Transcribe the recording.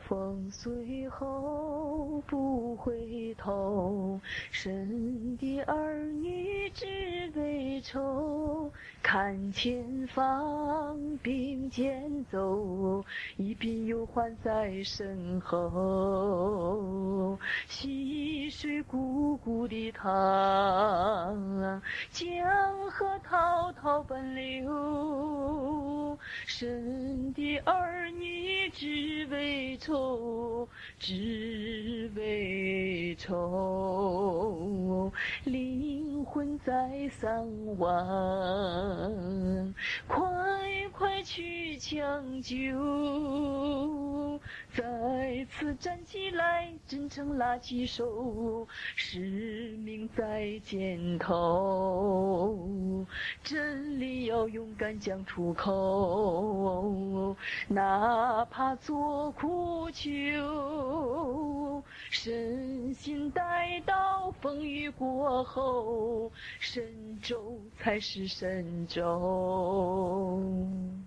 风随后不回头，生的儿女只为愁。看前方并肩走，一鬓忧患在身后。溪水汩汩的淌，江河滔滔奔流。生的儿女只为愁，只为愁。灵魂在桑亡，快快去抢救。再次站起来，真诚拉起手，使命在肩头。真理要勇敢讲出口，哪怕做苦求。身心待到风雨过后，神州才是神州。